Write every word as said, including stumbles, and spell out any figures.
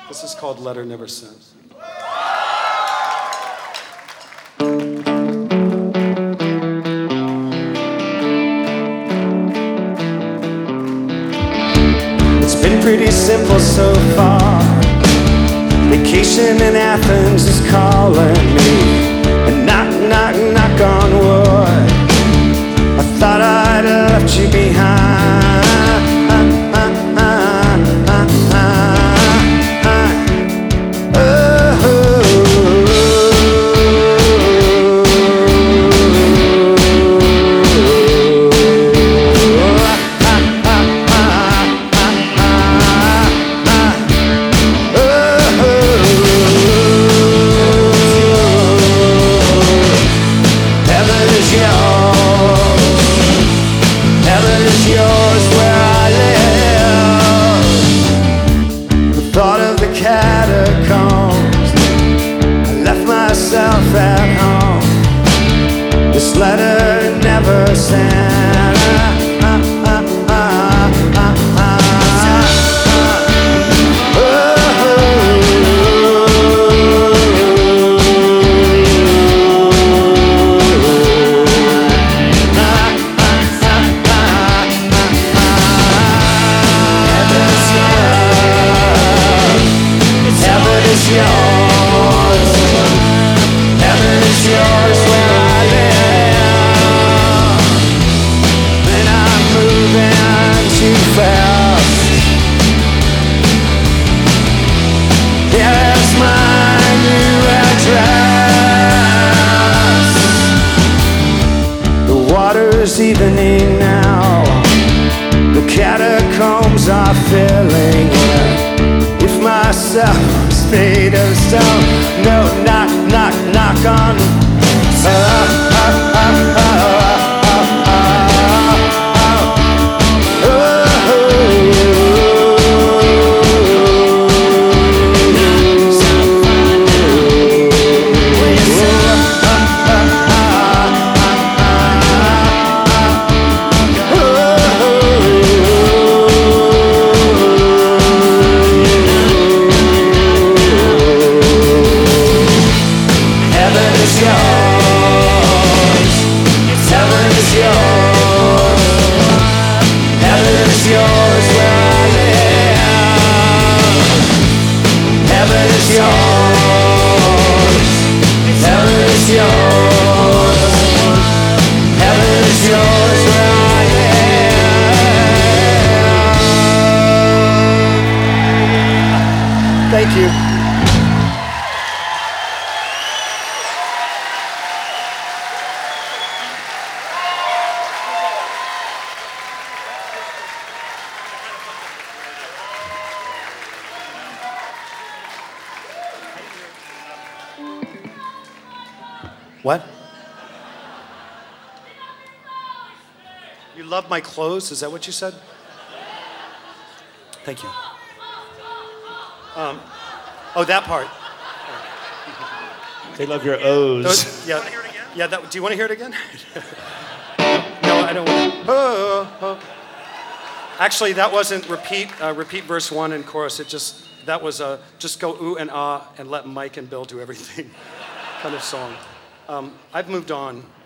This is called Letter Never Sent. It's been pretty simple so far. Vacation in Athens is calling me. And knock, knock, knock on wood. I thought I'd left you behind. At home, this letter never sent. Uh, uh, uh, uh, uh, uh, oh, heaven is yours. Heaven is yours where I live. And I'm moving too fast. Here's my new address. The water's evening now. The catacombs are filling in. If my cell was made of stone, no, knock, knock, knock on. Uh, uh, uh, uh, uh, uh, uh, Thank you. What? You love my clothes? Is that what you said? Thank you. Um, oh, that part. They love your O's. Those, yeah, yeah. That, do you want to hear it again? No, I don't want to. Oh, oh. Actually, that wasn't repeat. Uh, repeat verse one and chorus. It just that was a just go ooh and ah and let Mike and Bill do everything kind of song. Um, I've moved on.